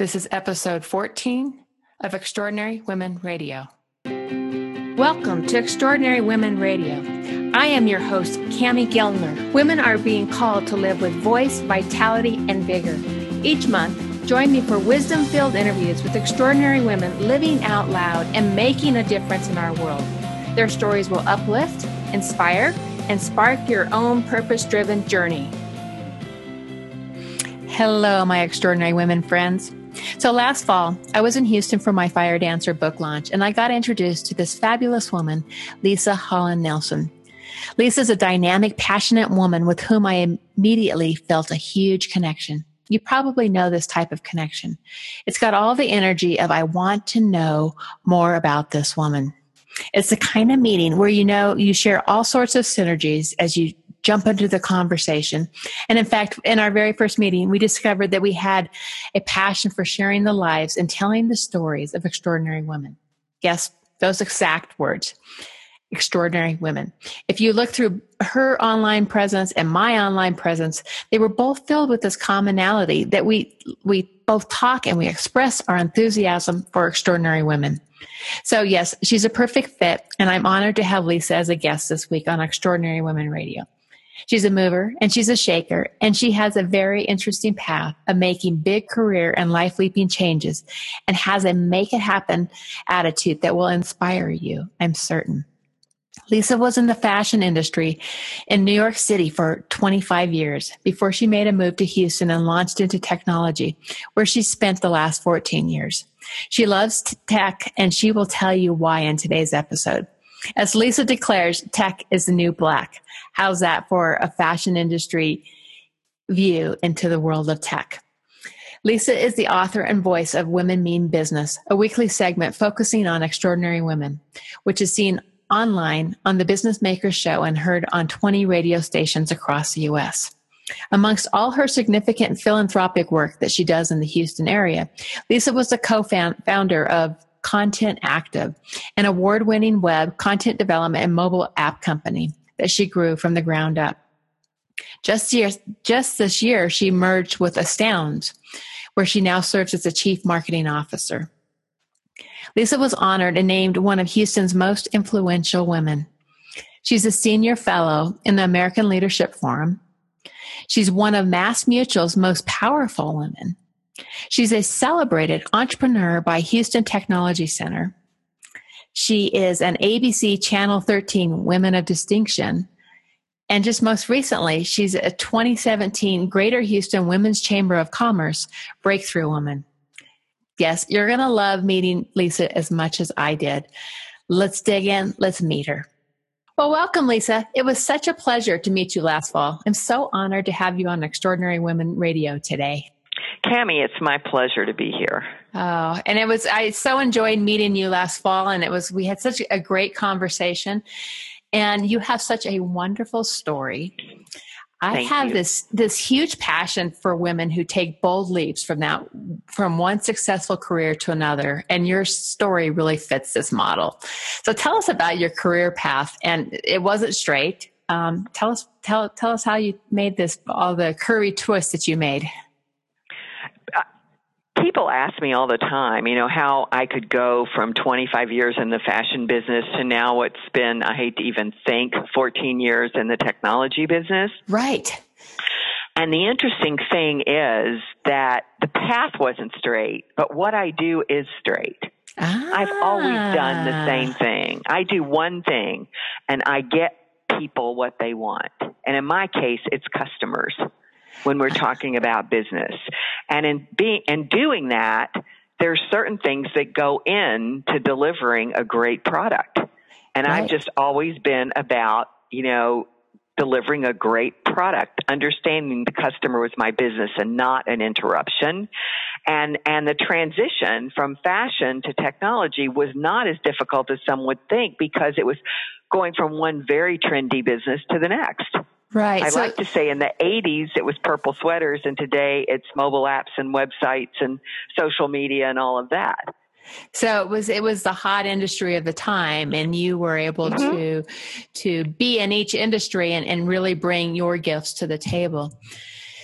This is episode 14 of Extraordinary Women Radio. Welcome to Extraordinary Women Radio. I am your host, Cami Gellner. Women are being called to live with voice, vitality, and vigor. Each month, join me for wisdom-filled interviews with extraordinary women living out loud and making a difference in our world. Their stories will uplift, inspire, and spark your own purpose-driven journey. Hello, my extraordinary women friends. So last fall, I was in Houston for my Fire Dancer book launch, and I got introduced to this fabulous woman, Lisa Holland Nelson. Lisa is a dynamic, passionate woman with whom I immediately felt a huge connection. You probably know this type of connection. It's got all the energy of I want to know more about this woman. It's the kind of meeting where you share all sorts of synergies as you jump into the conversation. And in fact, in our very first meeting, we discovered that we had a passion for sharing the lives and telling the stories of extraordinary women. Yes, those exact words, extraordinary women. If you look through her online presence and my online presence, they were both filled with this commonality that we both talk and we express our enthusiasm for extraordinary women. So yes, she's a perfect fit, and I'm honored to have Lisa as a guest this week on Extraordinary Women Radio. She's a mover and she's a shaker, and she has a very interesting path of making big career and life-leaping changes, and has a make it happen attitude that will inspire you, I'm certain. Lisa was in the fashion industry in New York City for 25 years before she made a move to Houston and launched into technology, where she spent the last 14 years. She loves tech, and she will tell you why in today's episode. As Lisa declares, tech is the new black. How's that for a fashion industry view into the world of tech? Lisa is the author and voice of Women Mean Business, a weekly segment focusing on extraordinary women, which is seen online on the Business Makers Show and heard on 20 radio stations across the U.S. Amongst all her significant philanthropic work that she does in the Houston area, Lisa was the co-founder of Content Active, an award-winning web content development and mobile app company that she grew from the ground up. Just this year, she merged with Astound, where she now serves as the Chief Marketing Officer. Lisa was honored and named one of Houston's most influential women. She's a senior fellow in the American Leadership Forum. She's one of MassMutual's most powerful women. She's a celebrated entrepreneur by Houston Technology Center. She is an ABC Channel 13 Women of Distinction. And just most recently, she's a 2017 Greater Houston Women's Chamber of Commerce Breakthrough Woman. Yes, you're going to love meeting Lisa as much as I did. Let's dig in. Let's meet her. Well, welcome, Lisa. It was such a pleasure to meet you last fall. I'm so honored to have you on Extraordinary Women Radio today. Cami, it's my pleasure to be here. Oh, and I so enjoyed meeting you last fall, and we had such a great conversation, and you have such a wonderful story. I have this huge passion for women who take bold leaps from one successful career to another, and your story really fits this model. So tell us about your career path, and it wasn't straight. Tell us how you made all the curvy twists that you made. People ask me all the time, how I could go from 25 years in the fashion business to now what's been, I hate to even think, 14 years in the technology business. Right. And the interesting thing is that the path wasn't straight, but what I do is straight. I've always done the same thing. I do one thing, and I get people what they want. And in my case, it's customers when we're talking about business. And in doing that, there's certain things that go into delivering a great product. And right. I've just always been about, delivering a great product, understanding the customer was my business and not an interruption. And the transition from fashion to technology was not as difficult as some would think, because it was going from one very trendy business to the next. Right. I like to say in the 80s, it was purple sweaters, and today it's mobile apps and websites and social media and all of that. So it was the hot industry of the time, and you were able to be in each industry and really bring your gifts to the table.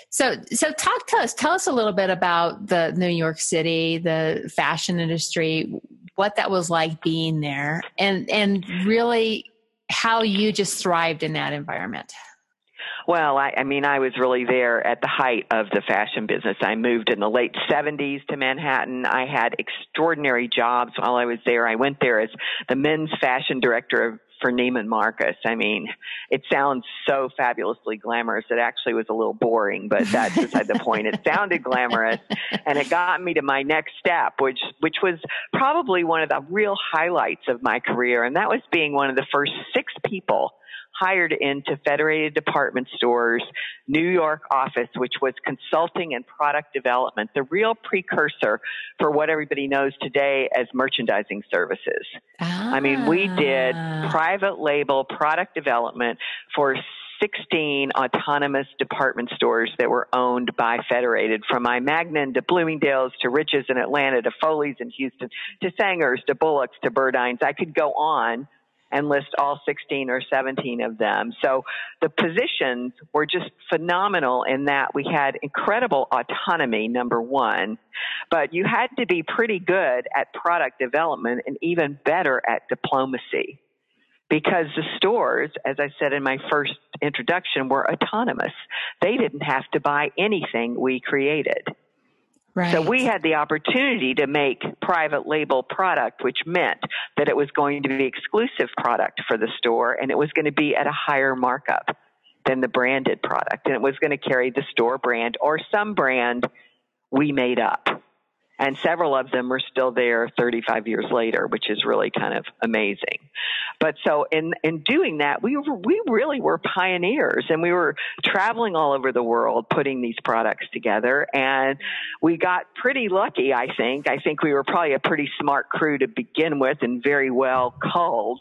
So talk to us. Tell us a little bit about the New York City, the fashion industry, what that was like being there, and really how you just thrived in that environment. Well, I mean, I was really there at the height of the fashion business. I moved in the late 70s to Manhattan. I had extraordinary jobs while I was there. I went there as the men's fashion director for Neiman Marcus. I mean, it sounds so fabulously glamorous. It actually was a little boring, but that's beside the point. It sounded glamorous, and it got me to my next step, which was probably one of the real highlights of my career, and that was being one of the first 6 people hired into Federated Department Stores' New York office, which was consulting and product development, the real precursor for what everybody knows today as merchandising services. I mean, we did private label product development for 16 autonomous department stores that were owned by Federated, from my Magnin to Bloomingdale's to Rich's in Atlanta to Foley's in Houston to Sanger's to Bullock's to Burdines. I could go on and list all 16 or 17 of them. So the positions were just phenomenal in that we had incredible autonomy, number one, but you had to be pretty good at product development and even better at diplomacy, because the stores, as I said in my first introduction, were autonomous. They didn't have to buy anything we created. Right. So we had the opportunity to make private label product, which meant that it was going to be exclusive product for the store, and it was going to be at a higher markup than the branded product. And it was going to carry the store brand or some brand we made up. And several of them are still there 35 years later, which is really kind of amazing. But so in doing that, we really were pioneers, and we were traveling all over the world putting these products together, and we got pretty lucky, I think. I think we were probably a pretty smart crew to begin with and very well culled.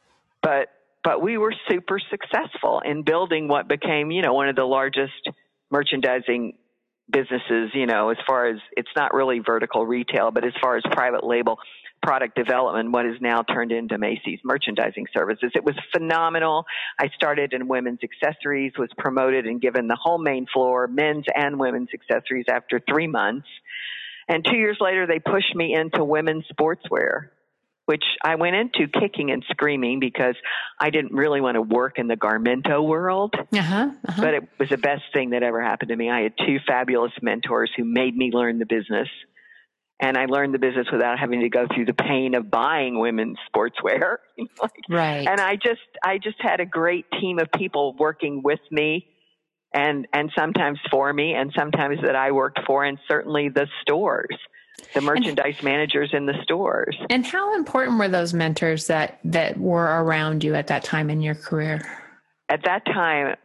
But we were super successful in building what became, one of the largest merchandising businesses, as far as, it's not really vertical retail, but as far as private label product development, what is now turned into Macy's Merchandising Services. It was phenomenal. I started in women's accessories, was promoted and given the whole main floor, men's and women's accessories, after 3 months. And 2 years later, they pushed me into women's sportswear, which I went into kicking and screaming because I didn't really want to work in the Garmento world. But it was the best thing that ever happened to me. I had 2 fabulous mentors who made me learn the business. And I learned the business without having to go through the pain of buying women's sportswear. Right. And I just had a great team of people working with me and sometimes for me and sometimes that I worked for, and certainly the stores. The merchandise managers in the stores. And how important were those mentors that were around you at that time in your career? At that time,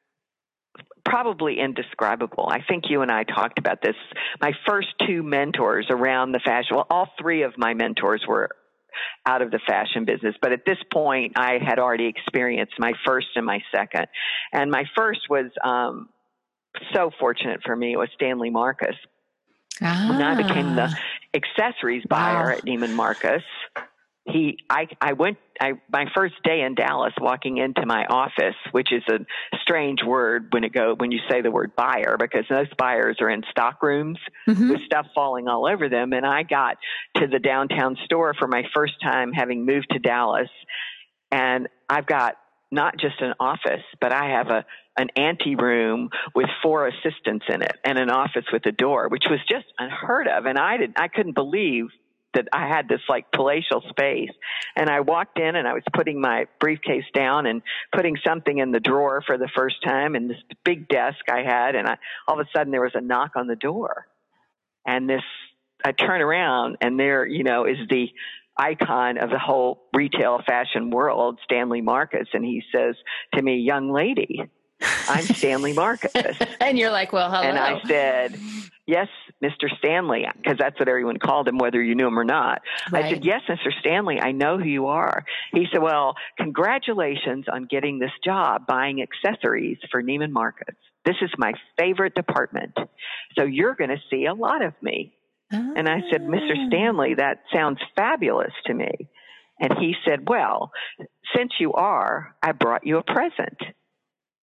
probably indescribable. I think you and I talked about this. My first 2 mentors around the fashion, well, all 3 of my mentors were out of the fashion business, but at this point, I had already experienced my first and my second. And my first was so fortunate for me. It was Stanley Marcus. When I became the accessories buyer at Neiman Marcus, my first day in Dallas, walking into my office, which is a strange word when you say the word buyer, because most buyers are in stock rooms with stuff falling all over them. And I got to the downtown store for my first time having moved to Dallas, and I've got not just an office, but I have an ante room with 4 assistants in it and an office with a door, which was just unheard of. And I couldn't believe that I had this like palatial space. And I walked in and I was putting my briefcase down and putting something in the drawer for the first time, and this big desk I had, and all of a sudden there was a knock on the door. And I turn around and there, is the icon of the whole retail fashion world, Stanley Marcus. And he says to me, "Young lady, I'm Stanley Marcus." And you're like, "Well, hello." And I said, "Yes, Mr. Stanley," because that's what everyone called him, whether you knew him or not. Right. I said, "Yes, Mr. Stanley, I know who you are." He said, "Well, congratulations on getting this job buying accessories for Neiman Marcus. This is my favorite department. So you're going to see a lot of me." And I said, "Mr. Stanley, that sounds fabulous to me." And he said, "Well, since you are, I brought you a present."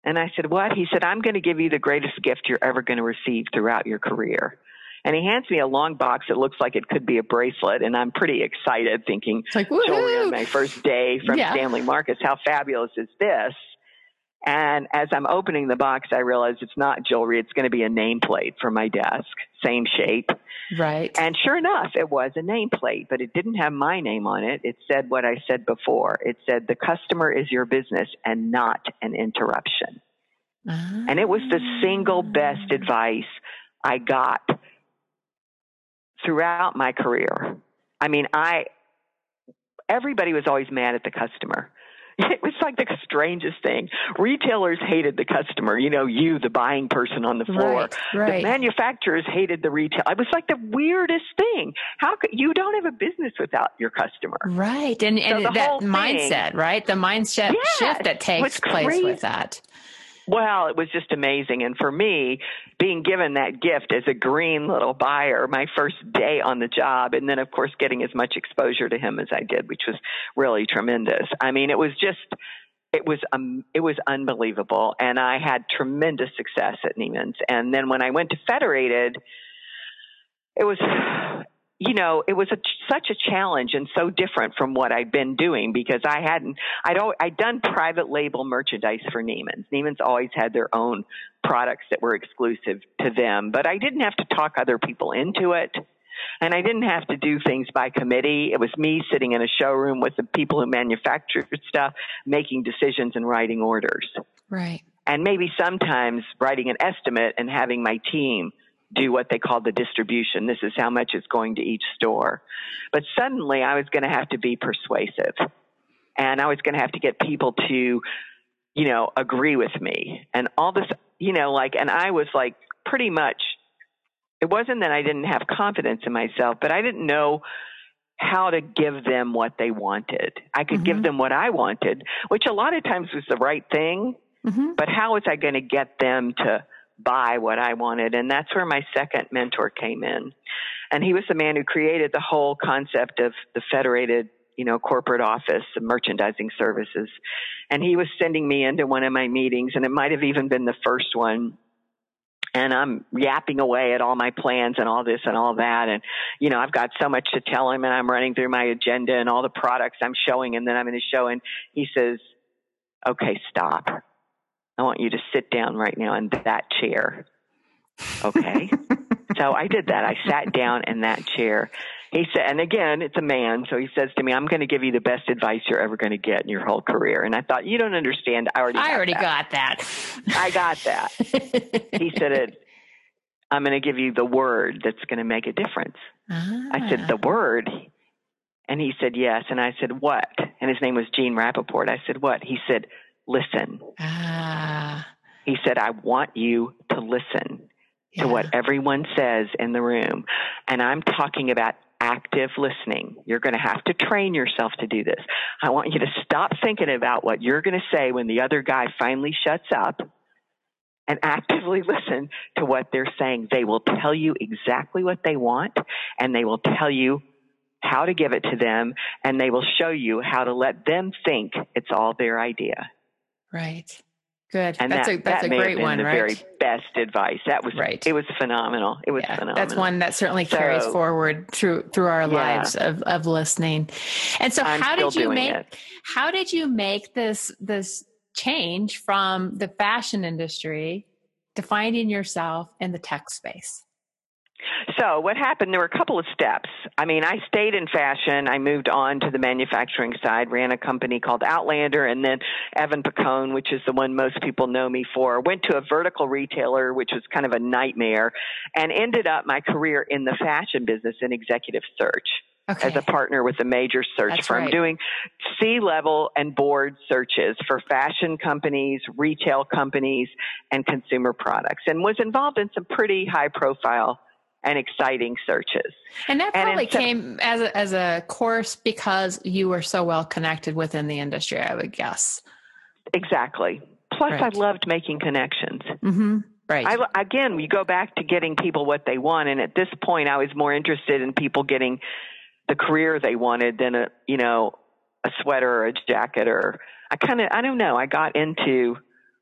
And I said, what? He said, I'm going to give you the greatest gift you're ever going to receive throughout your career. And he hands me a long box that looks like it could be a bracelet. And I'm pretty excited thinking, it's like, jewelry on my first day from Stanley Marcus. How fabulous is this? And as I'm opening the box, I realize it's not jewelry. It's going to be a nameplate for my desk, same shape. Right. And sure enough, it was a nameplate, but it didn't have my name on it. It said what I said before. It said, the customer is your business and not an interruption. And it was the single best advice I got throughout my career. I mean, everybody was always mad at the customer. It was like the strangest thing. Retailers hated the customer, you, the buying person on the floor. Right. The manufacturers hated the retail. It was like the weirdest thing. How could you don't have a business without your customer? Right. And so that mindset, right? The mindset shift that takes place with that. Well, it was just amazing. And for me, being given that gift as a green little buyer, my first day on the job, and then, of course, getting as much exposure to him as I did, which was really tremendous. I mean, it was unbelievable. And I had tremendous success at Neiman's. And then when I went to Federated, it was such a challenge and so different from what I'd been doing because I'd done private label merchandise for Neiman's. Neiman's always had their own products that were exclusive to them, but I didn't have to talk other people into it. And I didn't have to do things by committee. It was me sitting in a showroom with the people who manufactured stuff, making decisions and writing orders. Right. And maybe sometimes writing an estimate and having my team do what they call the distribution. This is how much is going to each store. But suddenly I was going to have to be persuasive. And I was going to have to get people to, agree with me. And all this, and I was like pretty much, it wasn't that I didn't have confidence in myself, but I didn't know how to give them what they wanted. I could give them what I wanted, which a lot of times was the right thing. But how was I going to get them to buy what I wanted? And that's where my second mentor came in. And he was the man who created the whole concept of the Federated, corporate office of merchandising services. And he was sending me into one of my meetings, and it might have even been the first one. And I'm yapping away at all my plans and all this and all that. And, I've got so much to tell him, and I'm running through my agenda and all the products I'm showing. And then I'm in a show, and he says, okay, stop. I want you to sit down right now in that chair. Okay. So I did that. I sat down in that chair. He said, and again, it's a man. So he says to me, I'm going to give you the best advice you're ever going to get in your whole career. And I thought, you don't understand. I already got that. I got that. He said, I'm going to give you the word that's going to make a difference. I said, the word? And he said, yes. And I said, what? And his name was Gene Rappaport. I said, what? He said, listen. He said, I want you to listen to what everyone says in the room. And I'm talking about active listening. You're going to have to train yourself to do this. I want you to stop thinking about what you're going to say when the other guy finally shuts up and actively listen to what they're saying. They will tell you exactly what they want, and they will tell you how to give it to them, and they will show you how to let them think it's all their idea. Right. Good. And that's a great one, the right? very best advice. That was right. It was phenomenal. It was phenomenal. That's one that certainly carries forward through our lives of listening. And so how did you make this change from the fashion industry to finding yourself in the tech space? So what happened, there were a couple of steps. I mean, I stayed in fashion. I moved on to the manufacturing side, ran a company called Outlander, and then Evan Picone, which is the one most people know me for. Went to a vertical retailer, which was kind of a nightmare, and ended up my career in the fashion business in executive search. Okay. As a partner with a major search firm, doing C-level and board searches for fashion companies, retail companies, and consumer products, and was involved in some pretty high-profile and exciting searches. And that probably came as a course because you were so well connected within the industry, I would guess. Exactly. Plus, I loved making connections. Mm-hmm. Right. Again, we go back to getting people what they want, and at this point, I was more interested in people getting the career they wanted than a sweater or a jacket, or I don't know. I got into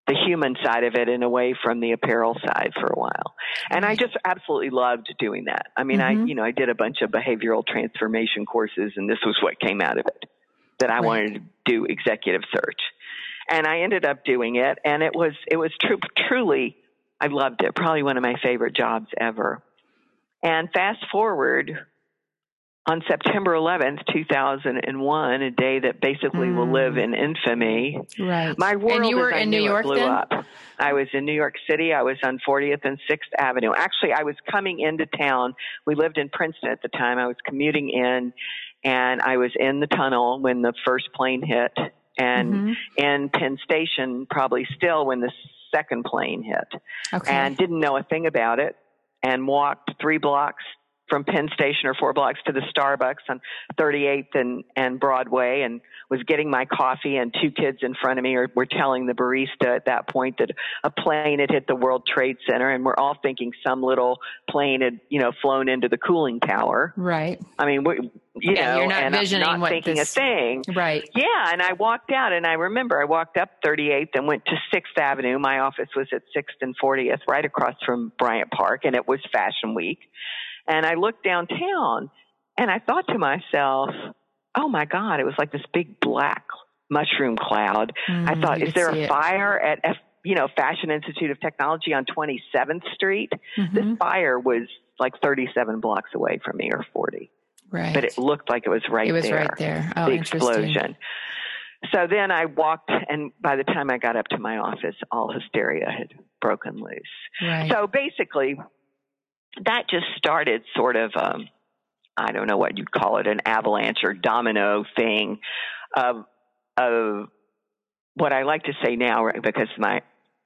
the human side of it and away from the apparel side for a while. And I just absolutely loved doing that. I mean, I did a bunch of behavioral transformation courses, and this was what came out of it, that I wanted to do executive search. And I ended up doing it, and it was truly, I loved it. Probably one of my favorite jobs ever. And fast forward, on September 11th, 2001, a day that basically will live in infamy. Right. My world, and you were in New York blew then? up. I was in New York City. I was on 40th and 6th Avenue. Actually, I was coming into town. We lived in Princeton at the time. I was commuting in, and I was in the tunnel when the first plane hit, and in Penn Station probably still when the second plane hit. Okay. And didn't know a thing about it, and walked 3 blocks from Penn Station or 4 blocks to the Starbucks on 38th and Broadway, and was getting my coffee, and 2 kids in front of me were telling the barista at that point that a plane had hit the World Trade Center, and we're all thinking some little plane had, flown into the cooling tower. Right. I mean, you're not and visioning I'm not thinking a thing. Right. Yeah, and I walked out, and I remember I walked up 38th and went to 6th Avenue. My office was at 6th and 40th, right across from Bryant Park, and it was Fashion Week. And I looked downtown, and I thought to myself, oh, my God, it was like this big black mushroom cloud. I thought, is there a fire at Fashion Institute of Technology on 27th Street? This fire was like 37 blocks away from me, or 40. Right. But it looked like it was right there. It was right there. Oh, the explosion. So then I walked, and by the time I got up to my office, all hysteria had broken loose. Right. So basically, that just started sort of, I don't know what you'd call it, an avalanche or domino thing of what I like to say now, because my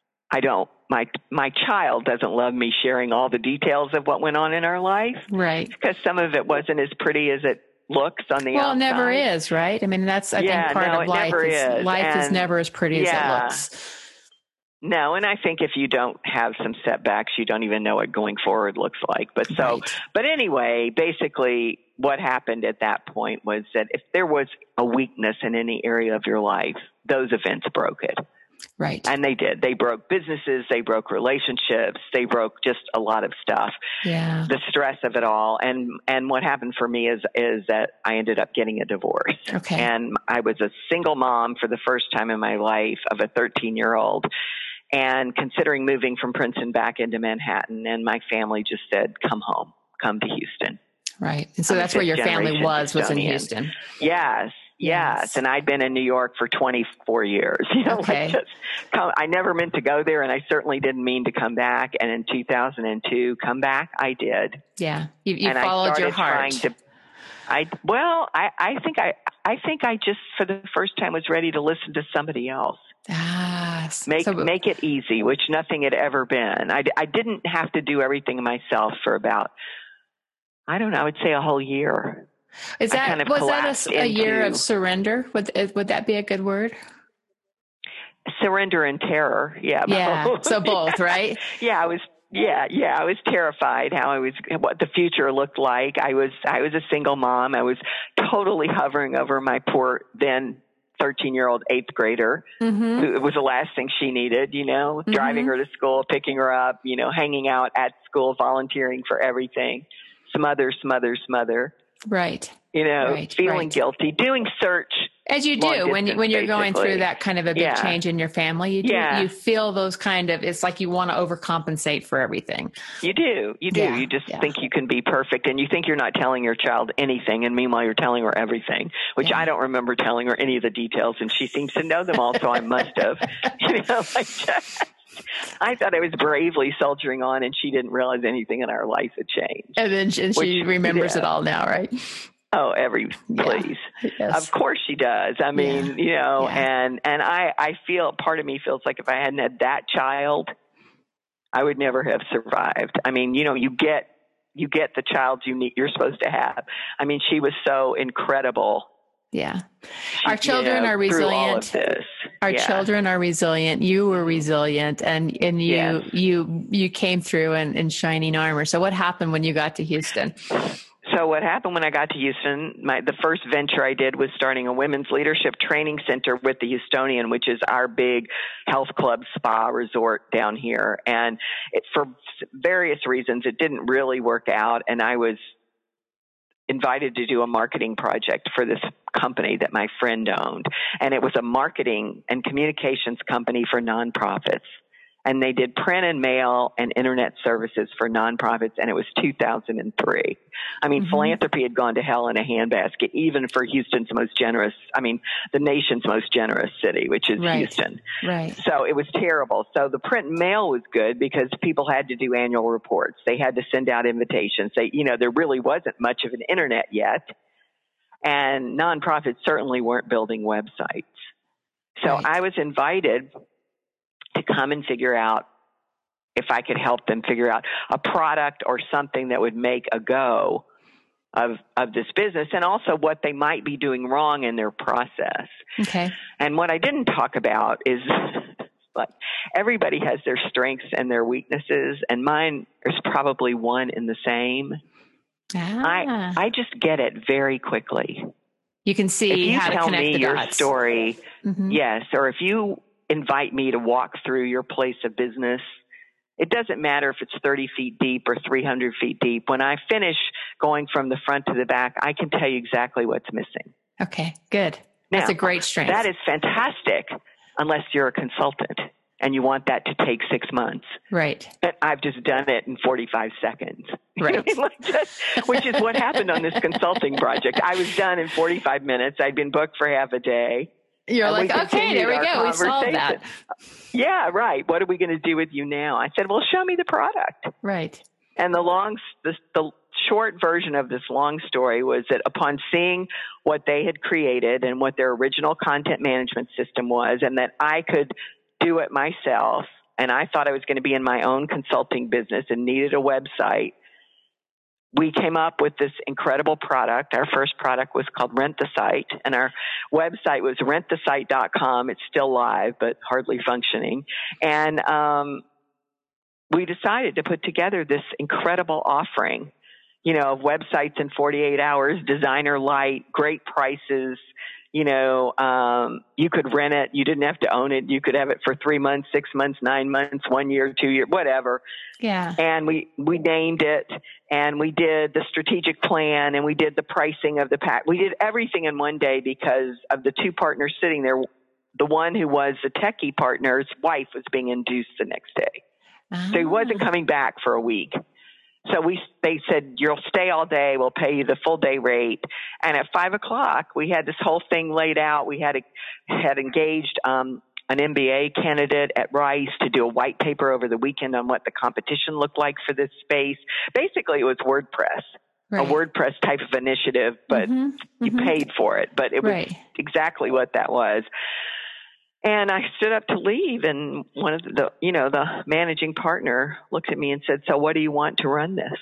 child doesn't love me sharing all the details of what went on in our life. Right. Because some of it wasn't as pretty as it looks on the outside. Well, it never is, right? I mean, that's, I think, part of life. Never is. Life is never as pretty as it looks. No, and I think if you don't have some setbacks, you don't even know what going forward looks like. But anyway, basically what happened at that point was that if there was a weakness in any area of your life, those events broke it. Right. And they did. They broke businesses. They broke relationships. They broke just a lot of stuff. Yeah. The stress of it all. And what happened for me is that I ended up getting a divorce. Okay. And I was a single mom for the first time in my life of a 13-year-old. And considering moving from Princeton back into Manhattan, and my family just said, come home, come to Houston. Right. And so that's where your family was in Houston. Yes. And I'd been in New York for 24 years. Okay. I never meant to go there, and I certainly didn't mean to come back. And in 2002, come back, I did. Yeah. You followed your heart. I think I just, for the first time, was ready to listen to somebody else. Make it easy, which nothing had ever been. I didn't have to do everything myself for about, I don't know, I would say a whole year. Was that a year of surrender? Would that be a good word? Surrender and terror. Yeah. Yeah. So both, right? Yeah. I was terrified what the future looked like. I was a single mom. I was totally hovering over my poor then 13-year-old 8th grader. Who, it was the last thing she needed, driving her to school, picking her up, hanging out at school, volunteering for everything. Smother. Right. Feeling guilty, doing search. As you do when you're going through that kind of a big change in your family, you feel those kind of, it's like you want to overcompensate for everything. You do. Yeah. You just think you can be perfect, and you think you're not telling your child anything, and meanwhile you're telling her everything, which I don't remember telling her any of the details, and she seems to know them all, so I must have. I thought I was bravely soldiering on, and she didn't realize anything in our life had changed. And then she remembers it all now, right? Oh, please. Yes. Of course she does. I mean, and I feel, part of me feels like if I hadn't had that child, I would never have survived. I mean, you get the child you're supposed to have. I mean, she was so incredible. Yeah. Our children are resilient. All of this. Our children are resilient. You were resilient, and you came through in shining armor. So what happened when you got to Houston? So what happened when I got to Houston, the first venture I did was starting a women's leadership training center with the Houstonian, which is our big health club spa resort down here. And for various reasons, it didn't really work out. And I was invited to do a marketing project for this company that my friend owned. And it was a marketing and communications company for nonprofits. And they did print and mail and internet services for nonprofits, and it was 2003. I mean, philanthropy had gone to hell in a handbasket, even for Houston's most generous, the nation's most generous city, which is Houston. Right. So it was terrible. So the print and mail was good because people had to do annual reports. They had to send out invitations. There really wasn't much of an internet yet, and nonprofits certainly weren't building websites. So I was invited to come and figure out if I could help them figure out a product or something that would make a go of this business, and also what they might be doing wrong in their process. Okay. And what I didn't talk about is like everybody has their strengths and their weaknesses, and mine is probably one and the same. I just get it very quickly. You can see how to connect the dots. If you tell me your story, yes, or if you invite me to walk through your place of business, it doesn't matter if it's 30 feet deep or 300 feet deep. When I finish going from the front to the back, I can tell you exactly what's missing. Okay, good. That's a great strength. That is fantastic, unless you're a consultant and you want that to take 6 months. Right. But I've just done it in 45 seconds. Right. Which is what happened on this consulting project. I was done in 45 minutes. I'd been booked for half a day. You're like, okay, there we go. We solved that. Yeah, right. What are we going to do with you now? I said, well, show me the product. Right. And the short version of this long story was that upon seeing what they had created and what their original content management system was, and that I could do it myself, and I thought I was going to be in my own consulting business and needed a website, we came up with this incredible product. Our first product was called Rent the Site, and our website was rentthesite.com. It's still live, but hardly functioning. And we decided to put together this incredible offering, of websites in 48 hours, designer light, great prices. You could rent it. You didn't have to own it. You could have it for 3 months, 6 months, 9 months, 1 year, 2 years, whatever. Yeah. And we named it, and we did the strategic plan, and we did the pricing of the pack. We did everything in one day because of the two partners sitting there. The one who was the techie partner's wife was being induced the next day. So he wasn't coming back for a week. So they said, you'll stay all day. We'll pay you the full day rate. And at 5:00, we had this whole thing laid out. We had engaged an MBA candidate at Rice to do a white paper over the weekend on what the competition looked like for this space. Basically, it was WordPress, a WordPress type of initiative, but you paid for it. But it was exactly what that was. And I stood up to leave, and one of the managing partner looked at me and said, so what do you want to run this?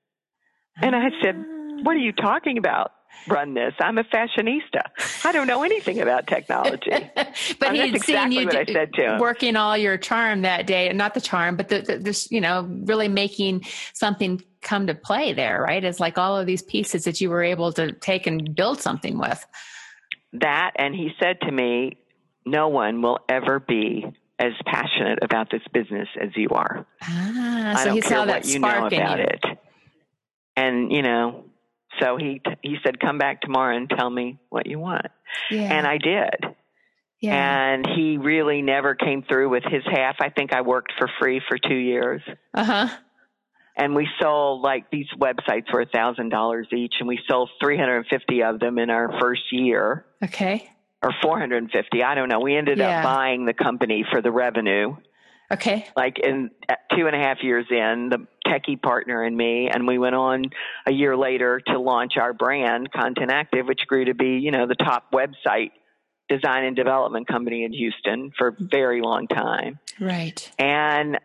And I said, what are you talking about? Run this. I'm a fashionista. I don't know anything about technology. But he'd seen you what I said to him. Working all your charm that day, not the charm, but this, really making something come to play there, right? It's like all of these pieces that you were able to take and build something with. That, and he said to me, no one will ever be as passionate about this business as you are. I don't care what you know about it. And, so he said, come back tomorrow and tell me what you want. Yeah. And I did. Yeah. And he really never came through with his half. I think I worked for free for 2 years. Uh-huh. And we sold, these websites were $1,000 each, and we sold 350 of them in our first year. Okay. Or 450. I don't know. We ended up buying the company for the revenue. Okay. In 2.5 years in, the techie partner and me, and we went on a year later to launch our brand, Content Active, which grew to be, the top website design and development company in Houston for a very long time. Right. And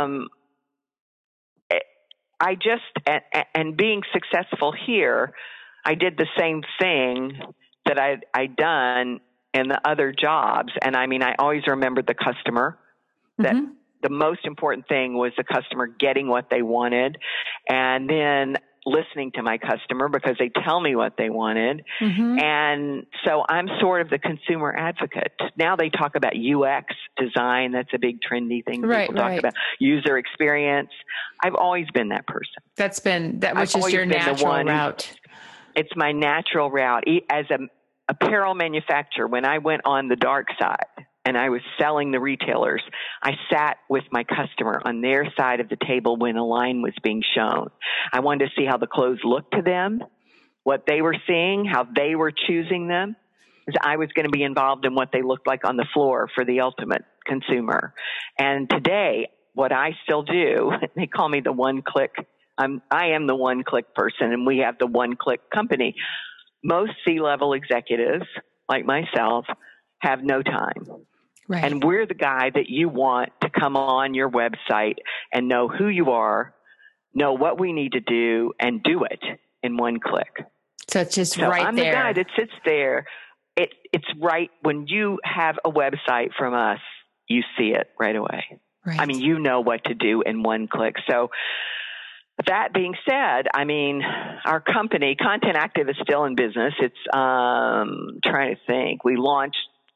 and being successful here, I did the same thing that I'd done in the other jobs. And I always remembered the customer, that the most important thing was the customer getting what they wanted. And then listening to my customer because they tell me what they wanted. Mm-hmm. And so I'm sort of the consumer advocate. Now they talk about UX design. That's a big trendy thing. People talk about user experience. I've always been that person. Which is your natural route. It's my natural route. As an apparel manufacturer, when I went on the dark side and I was selling the retailers, I sat with my customer on their side of the table when a line was being shown. I wanted to see how the clothes looked to them, what they were seeing, how they were choosing them. I was going to be involved in what they looked like on the floor for the ultimate consumer. And today, what I still do, they call me the one-click. I am the one-click person, and we have the one-click company. Most C-level executives, like myself, have no time. Right. And we're the guy that you want to come on your website and know who you are, know what we need to do, and do it in one click. So it's just right I'm there. I'm the guy that sits there. It's right when you have a website from us, you see it right away. Right. I mean, you know what to do in one click. So that being said, I mean, our company, Content Active, is still in business. It's trying to think. We launched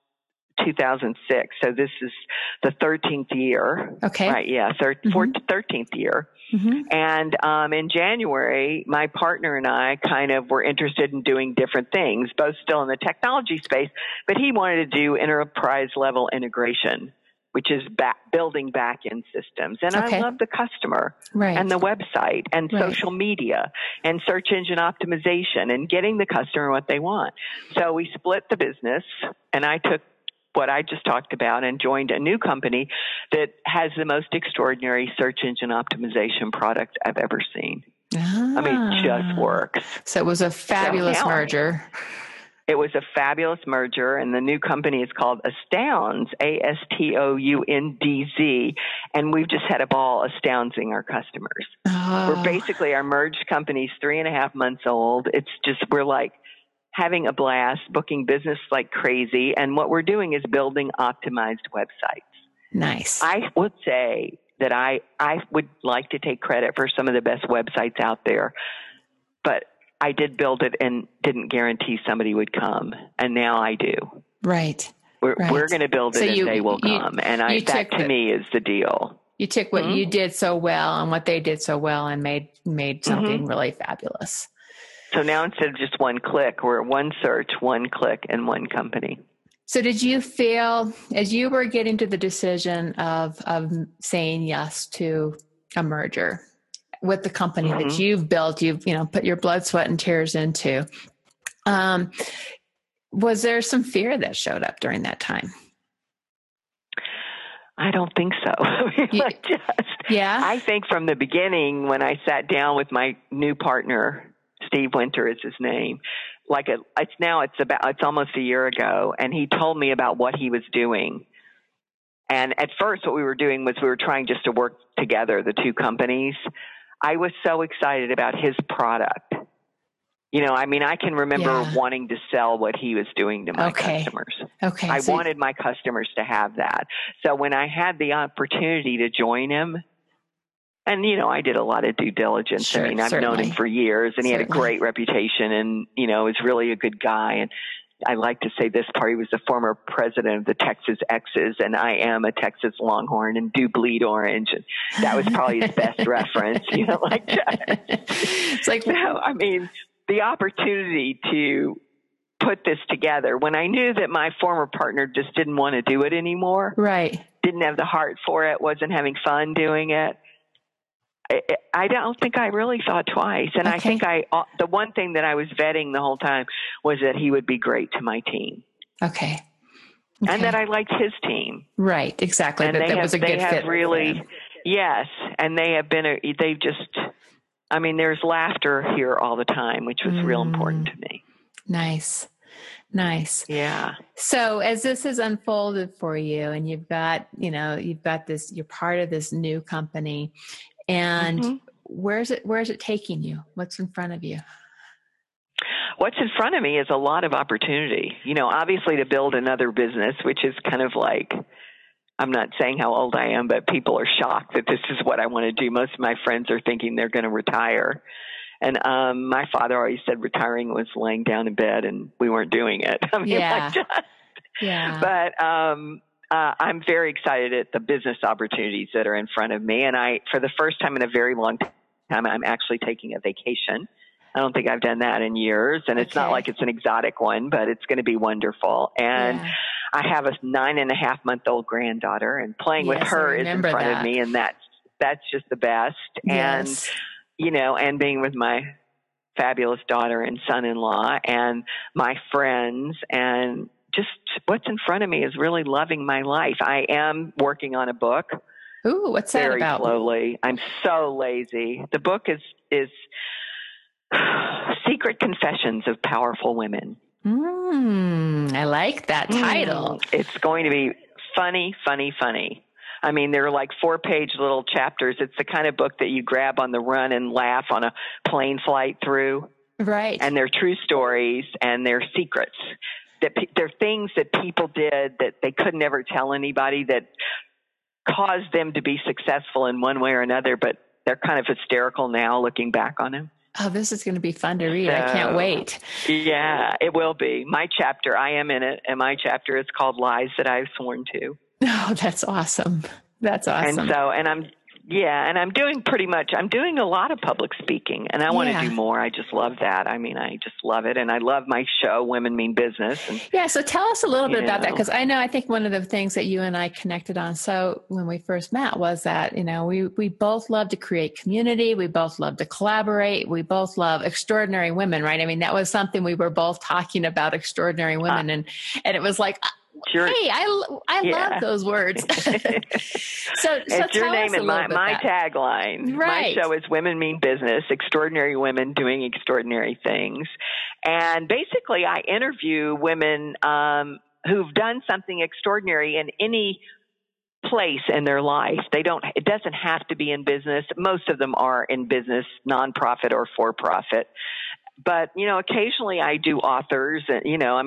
2006, so this is the 13th year. Okay. Right, yeah, 13th year. Mm-hmm. And in January, my partner and I kind of were interested in doing different things, both still in the technology space, but he wanted to do enterprise-level integration, which is building back-end systems. And I love the customer and the website and social media and search engine optimization and getting the customer what they want. So we split the business, and I took what I just talked about and joined a new company that has the most extraordinary search engine optimization product I've ever seen. I mean, it just works. So it was a fabulous merger. It was a fabulous merger, and the new company is called Astoundz, Astoundz, and we've just had a ball astounding our customers. Oh. We're basically, our merged company's 3.5 months old. It's just, we're like having a blast, booking business like crazy, and what we're doing is building optimized websites. Nice. I would say that I would like to take credit for some of the best websites out there, but I did build it and didn't guarantee somebody would come, and now I do. Right. We're going to build it and they will come, and that to me is the deal. You took what you did so well and what they did so well and made something really fabulous. So now instead of just one click, we're one search, one click, and one company. So did you feel, as you were getting to the decision of saying yes to a merger with the company that you've built, you've put your blood, sweat, and tears into, was there some fear that showed up during that time? I don't think so. I think from the beginning, when I sat down with my new partner, Steve Winter is his name, it's almost a year ago, and he told me about what he was doing. And at first, what we were doing was we were trying just to work together, the two companies. I was so excited about his product. I can remember wanting to sell what he was doing to my customers. Okay. I wanted my customers to have that. So when I had the opportunity to join him, and, I did a lot of due diligence. Sure, I've known him for years, and he had a great reputation, and, was really a good guy. And I like to say this part, he was the former president of the Texas X's, and I am a Texas Longhorn and do bleed orange. And that was probably his best reference, like that. It's like, the opportunity to put this together, when I knew that my former partner just didn't want to do it anymore, didn't have the heart for it, wasn't having fun doing it, I don't think I really thought twice. And I think the one thing that I was vetting the whole time was that he would be great to my team. Okay. And that I liked his team. Right. Exactly. And that was a good fit. Really, yes. And they have been, there's laughter here all the time, which was real important to me. Nice. Yeah. So as this has unfolded for you and you've got this, you're part of this new company, and where is it taking you? What's in front of you? What's in front of me is a lot of opportunity, obviously to build another business, which is kind of like, I'm not saying how old I am, but people are shocked that this is what I want to do. Most of my friends are thinking they're going to retire. And my father always said retiring was laying down in bed, and we weren't doing it. I mean, yeah. But I'm very excited at the business opportunities that are in front of me. And for the first time in a very long time, I'm actually taking a vacation. I don't think I've done that in years. And it's not like it's an exotic one, but it's going to be wonderful. And I have a 9.5-month-old granddaughter, and playing with her is in front of me. And that's just the best. Yes. And, and being with my fabulous daughter and son-in-law and my friends, and just what's in front of me is really loving my life. I am working on a book. Ooh, what's that about? Very slowly. I'm so lazy. The book is Secret Confessions of Powerful Women. I like that title. It's going to be funny, funny, funny. I mean, they're like 4-page little chapters. It's the kind of book that you grab on the run and laugh on a plane flight through. Right. And they're true stories, and they're secrets. They're things that people did that they could never tell anybody, that caused them to be successful in one way or another, but they're kind of hysterical now looking back on them. Oh, this is going to be fun to read. I can't wait. Yeah, it will be. My chapter, I am in it, and my chapter is called Lies That I've Sworn To. Oh, that's awesome. That's awesome. And I'm doing a lot of public speaking, and I want to do more. I just love that. I mean, I just love it. And I love my show, Women Mean Business. And, so tell us a little bit about that, because I think one of the things that you and I connected on when we first met was that, we both love to create community. We both love to collaborate. We both love extraordinary women, right? I mean, that was something we were both talking about, extraordinary women. And it was like, sure. Hey, I love those words. so it's your name and my tagline. Right. My show is Women Mean Business, extraordinary women doing extraordinary things. And basically I interview women who've done something extraordinary in any place in their life. It doesn't have to be in business. Most of them are in business, nonprofit or for-profit. But, occasionally I do authors, I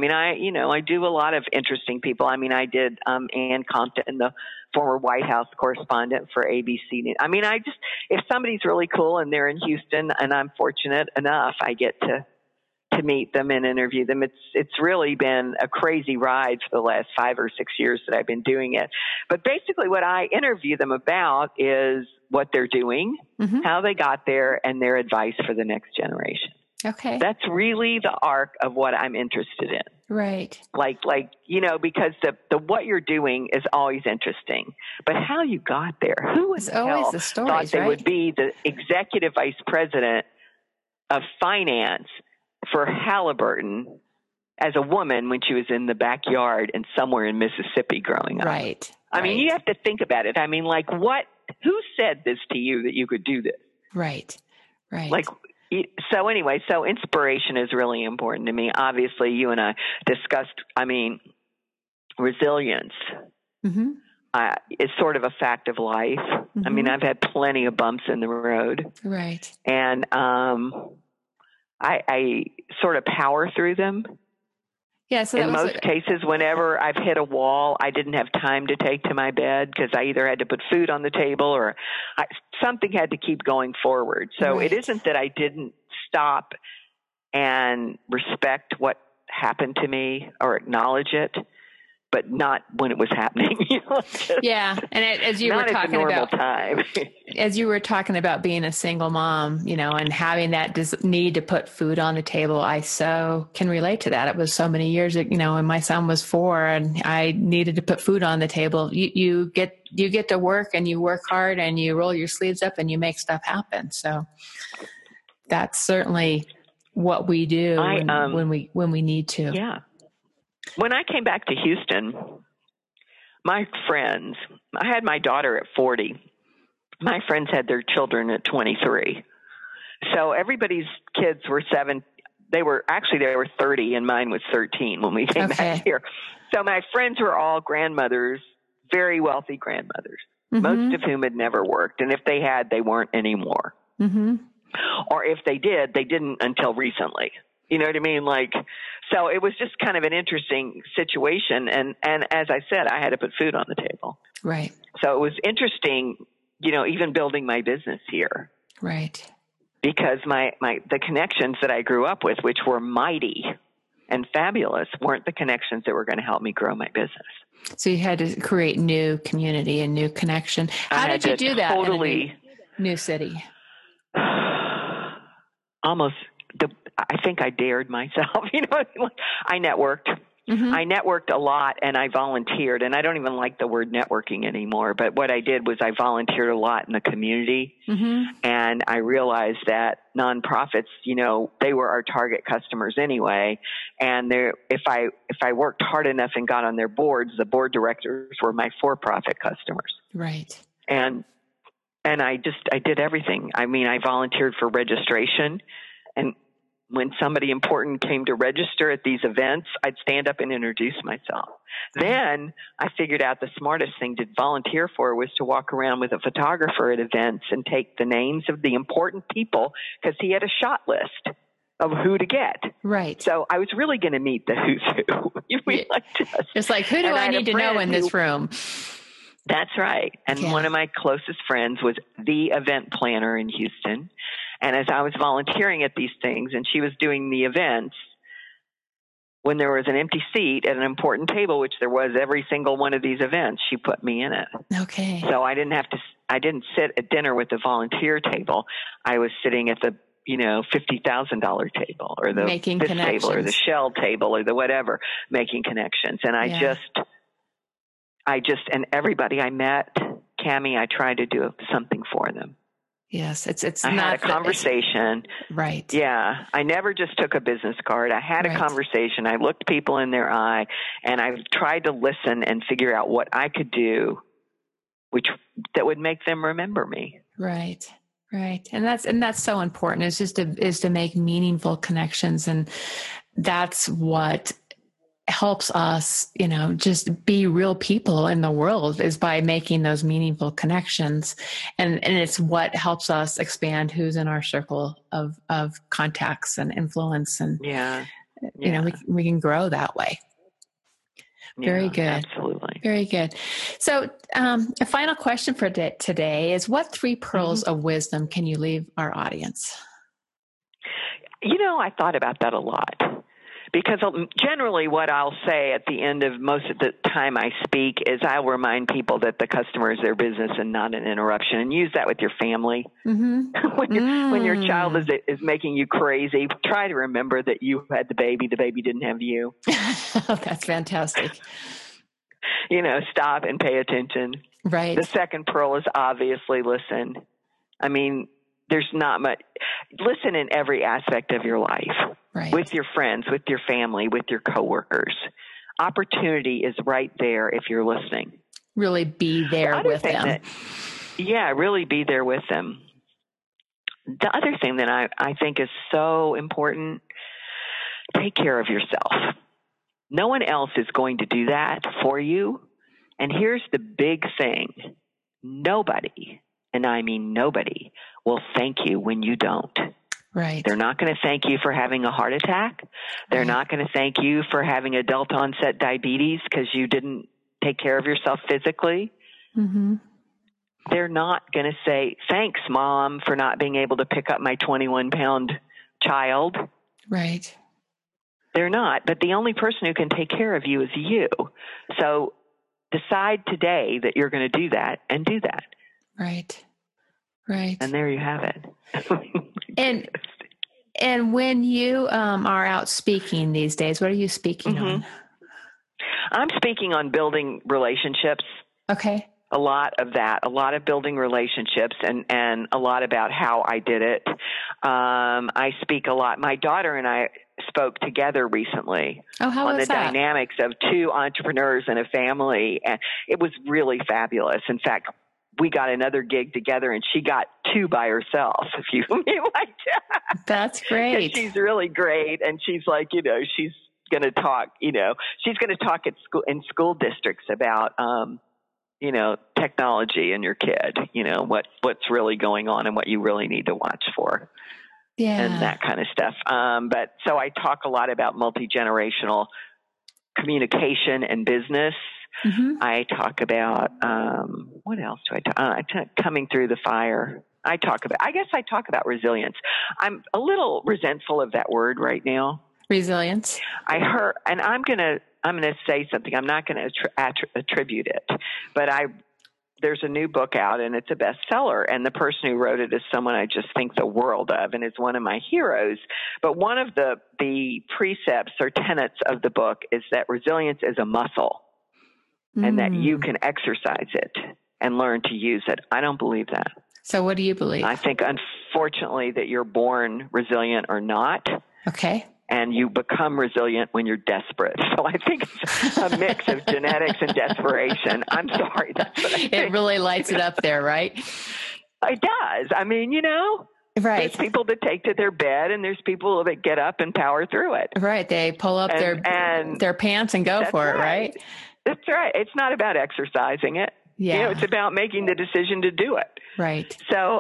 do a lot of interesting people. I mean, I did Ann Compton, the former White House correspondent for ABC. I mean, if somebody's really cool and they're in Houston and I'm fortunate enough, I get to meet them and interview them. It's really been a crazy ride for the last 5 or 6 years that I've been doing it. But basically what I interview them about is what they're doing, how they got there, and their advice for the next generation. Okay. That's really the arc of what I'm interested in. Right. Like, because the what you're doing is always interesting, but how you got there, who in hell thought they would be the executive vice president of finance for Halliburton as a woman when she was in the backyard and somewhere in Mississippi growing up? Right. I mean, you have to think about it. I mean, who said this to you that you could do this? Right. Right. So inspiration is really important to me. Obviously, you and I discussed, resilience is sort of a fact of life. I mean, I've had plenty of bumps in the road. Right. And I sort of power through them. Yeah, so in most cases, whenever I've hit a wall, I didn't have time to take to my bed because I either had to put food on the table or something had to keep going forward. So It isn't that I didn't stop and respect what happened to me or acknowledge it, but not when it was happening. And as you were talking about time. As you were talking about being a single mom, and having that need to put food on the table, I so can relate to that. It was so many years, when my son was 4 and I needed to put food on the table. You get to work and you work hard and you roll your sleeves up and you make stuff happen. So that's certainly what we do when we need to. Yeah. When I came back to Houston, my friends, I had my daughter at 40. My friends had their children at 23. So everybody's kids were 7. They were 30 and mine was 13 when we came back here. So my friends were all grandmothers, very wealthy grandmothers, most of whom had never worked. And if they had, they weren't anymore. Or if they did, they didn't until recently. You know what I mean? So it was just kind of an interesting situation. And as I said, I had to put food on the table. Right. So it was interesting, even building my business here. Right. because the connections that I grew up with, which were mighty and fabulous, weren't the connections that were going to help me grow my business. So you had to create new community and new connection. How did you do that in a new city? I think I dared myself. I networked. Mm-hmm. I networked a lot, and I volunteered. And I don't even like the word networking anymore. But what I did was I volunteered a lot in the community. Mm-hmm. And I realized that nonprofits, they were our target customers anyway. And if I worked hard enough and got on their boards, the board directors were my for-profit customers. Right. And I did everything. I mean, I volunteered for registration, and when somebody important came to register at these events, I'd stand up and introduce myself. Then I figured out the smartest thing to volunteer for was to walk around with a photographer at events and take the names of the important people, because he had a shot list of who to get. Right. So I was really going to meet the who's who. It's like, who do I need to know in this room? That's right. And one of my closest friends was the event planner in Houston. And as I was volunteering at these things and she was doing the events, when there was an empty seat at an important table, which there was every single one of these events, she put me in it. Okay. So I didn't sit at dinner with the volunteer table. I was sitting at the, $50,000 table, or the making this connections. Table, or the shell table, or the whatever, making connections. And I just, and everybody I met, Cammie, I tried to do something for them. Yes, it's. I had a conversation. Right. Yeah, I never just took a business card. I had a conversation. I looked people in their eye, and I tried to listen and figure out what I could do, that would make them remember me. Right. Right. And that's so important. It's just to make meaningful connections, and that's what helps us, just be real people in the world, is by making those meaningful connections. And it's what helps us expand who's in our circle of contacts and influence. And, we can grow that way. Very good. Absolutely. Very good. So, a final question for today is, what 3 pearls of wisdom can you leave our audience? I thought about that a lot. Because generally what I'll say at the end of most of the time I speak is I'll remind people that the customer is their business and not an interruption, and use that with your family. Mm-hmm. when your child is making you crazy, try to remember that you had the baby didn't have you. That's fantastic. Stop and pay attention. Right. The second pearl is obviously listen. I mean, there's not much. Listen in every aspect of your life. Right. With your friends, with your family, with your coworkers. Opportunity is right there if you're listening. Really be there with them. Really be there with them. The other thing that I think is so important, take care of yourself. No one else is going to do that for you. And here's the big thing. Nobody, and I mean nobody, will thank you when you don't. Right. They're not going to thank you for having a heart attack. They're not going to thank you for having adult onset diabetes because you didn't take care of yourself physically. Mm-hmm. They're not going to say, thanks, Mom, for not being able to pick up my 21-pound child. Right. They're not. But the only person who can take care of you is you. So decide today that you're going to do that, and do that. Right. Right. And there you have it. And when you are out speaking these days, what are you speaking on? I'm speaking on building relationships. Okay. A lot of that, a lot of building relationships, and a lot about how I did it. I speak a lot. My daughter and I spoke together recently on the dynamics of 2 entrepreneurs in a family, and it was really fabulous. In fact, we got another gig together, and she got 2 by herself, if you mean like that. That's great. She's really great, and she's like, she's going to talk, she's going to talk in school districts about, technology and your kid, what's really going on and what you really need to watch for. Yeah. And that kind of stuff. But so I talk a lot about multi-generational communication and business. Mm-hmm. I talk about, what else do I talk? Coming through the fire. I guess I talk about resilience. I'm a little resentful of that word right now. Resilience. I heard, and I'm going to say something. I'm not going to attribute it, but there's a new book out and it's a bestseller, and the person who wrote it is someone I just think the world of and is one of my heroes. But one of the precepts or tenets of the book is that resilience is a muscle and that you can exercise it and learn to use it. I don't believe that. So what do you believe? I think, unfortunately, that you're born resilient or not. Okay. And you become resilient when you're desperate. So I think it's a mix of genetics and desperation. I'm sorry. That's what I think. It really lights it up there, right? It does. I mean, right. There's people that take to their bed and there's people that get up and power through it. Right. They pull up their pants and go for it, right? That's right. It's not about exercising it. Yeah. It's about making the decision to do it. Right.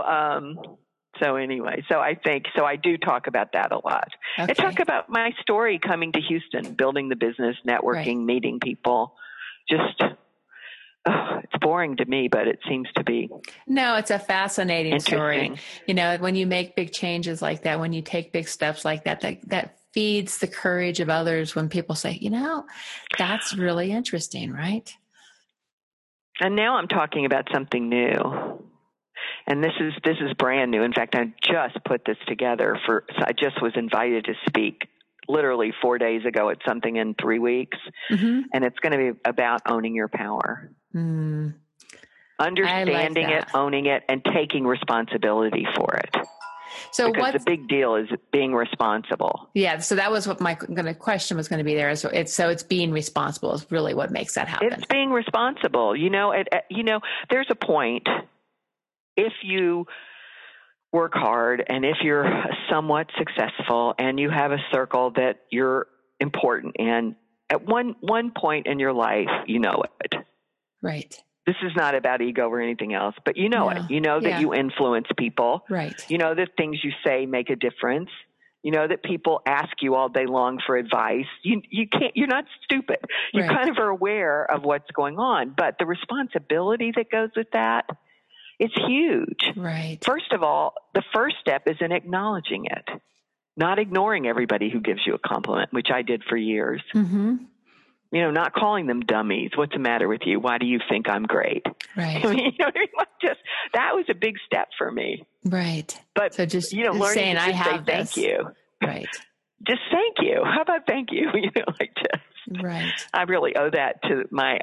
So anyway, I do talk about that a lot. Okay. I talk about my story coming to Houston, building the business, networking, meeting people. Just, it's boring to me, but it seems to be. No, it's a fascinating story. When you make big changes like that, when you take big steps like that feeds the courage of others when people say, that's really interesting, right? And now I'm talking about something new. And this is brand new. In fact, I just put this together I just was invited to speak literally 4 days ago at something in 3 weeks. Mm-hmm. And it's going to be about owning your power. Understanding it, owning it, and taking responsibility for it. So because the big deal is being responsible. Yeah. So that was what my question was going to be there. So it's being responsible is really what makes that happen. It's being responsible. There's a point. If you work hard and if you're somewhat successful and you have a circle that you're important in, at one point in your life, you know it. Right. This is not about ego or anything else, but you know it. You know that you influence people. Right. You know that things you say make a difference. You know that people ask you all day long for advice. You're not stupid. You kind of are aware of what's going on, but the responsibility that goes with that, it's huge. Right. First of all, the first step is in acknowledging it, not ignoring everybody who gives you a compliment, which I did for years. Mm-hmm. Not calling them dummies. What's the matter with you? Why do you think I'm great? Right. I mean, that was a big step for me. Right. But so just learning saying, to just say thank you. Right. Just thank you. How about thank you? Right. I really owe that to my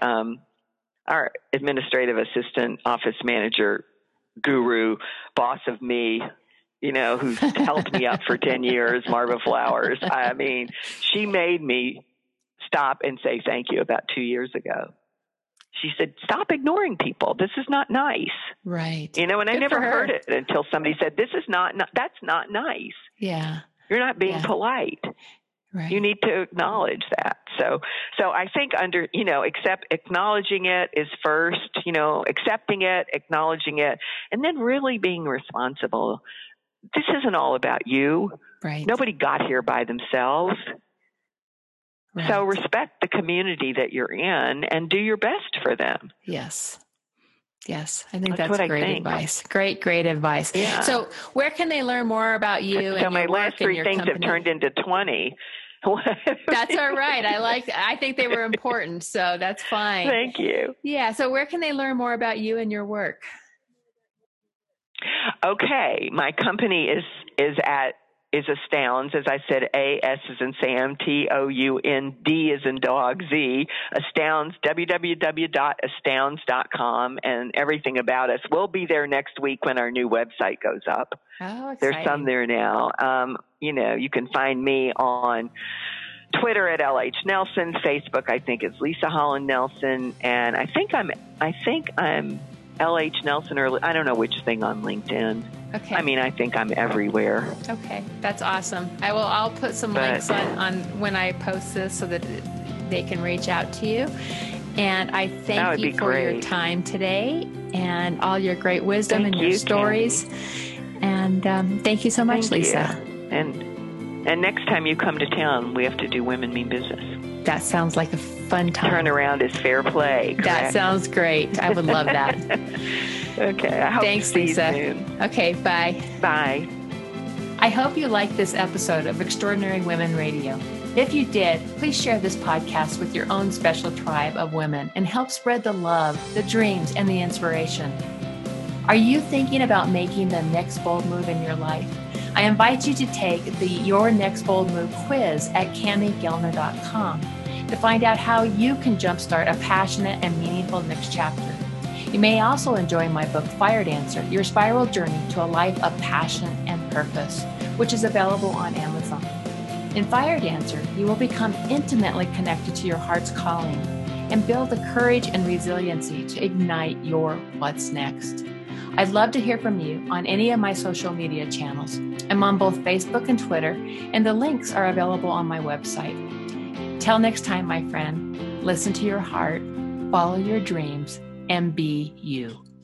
our administrative assistant, office manager, guru, boss of me, who's held me up for 10 years, Marva Flowers. I mean, she made me stop and say thank you about 2 years ago. She said, stop ignoring people. This is not nice. Right. And I never heard it until somebody said, that's not nice. Yeah. You're not being polite. Right. You need to acknowledge that. So I think acknowledging it is first, accepting it, acknowledging it, and then really being responsible. This isn't all about you. Right. Nobody got here by themselves. Right. So respect the community that you're in and do your best for them. Yes. Yes. I think that's great advice. Great advice. Yeah. So where can they learn more about you? So my last 3 things have turned into 20. That's all right. I think they were important, so that's fine. Thank you. Yeah. So where can they learn more about you and your work? Okay. My company is Astounds, as I said, A-S as in Sam, T-O-U-N-D as in dog, Z, Astounds, www.astounds.com, and everything about us. We'll be there next week when our new website goes up. Oh, exciting. There's some there now. You can find me on Twitter at LH Nelson, Facebook I think is Lisa Holland Nelson, and I think I'm LH Nelson, or I don't know which thing on LinkedIn. Okay. I mean, I think I'm everywhere. Okay, that's awesome. I'll put some links on when I post this so that they can reach out to you. And I thank you for your time today and all your great wisdom and your stories. Candy. And thank you so much, Lisa. And next time you come to town, we have to do Women Mean Business. That sounds like a fun time. Turnaround is fair play. Correct? That sounds great. I would love that. Okay. I hope Thanks, to see Lisa. you soon. Okay, bye. Bye. I hope you liked this episode of Extraordinary Women Radio. If you did, please share this podcast with your own special tribe of women and help spread the love, the dreams, and the inspiration. Are you thinking about making the next bold move in your life? I invite you to take the Your Next Bold Move quiz at CamiGellner.com to find out how you can jumpstart a passionate and meaningful next chapter. You may also enjoy my book, Fire Dancer, Your Spiral Journey to a Life of Passion and Purpose, which is available on Amazon. In Fire Dancer, you will become intimately connected to your heart's calling and build the courage and resiliency to ignite your what's next. I'd love to hear from you on any of my social media channels. I'm on both Facebook and Twitter, and the links are available on my website. Till next time, my friend, listen to your heart, follow your dreams, and be you.